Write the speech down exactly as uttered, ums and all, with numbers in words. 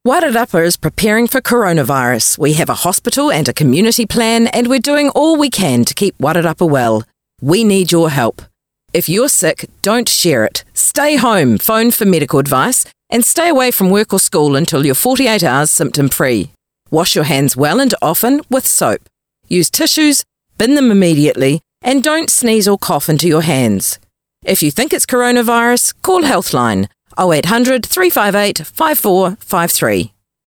Wairarapa is preparing for coronavirus. We have a hospital and a community plan, and we're doing all we can to keep Wairarapa well. We need your help. If you're sick, don't share it. Stay home, phone for medical advice, and stay away from work or school until you're forty-eight hours symptom-free. Wash your hands well and often with soap. Use tissues, bin them immediately, and don't sneeze or cough into your hands. If you think it's coronavirus, call Healthline oh eight hundred, three five eight, five four five three.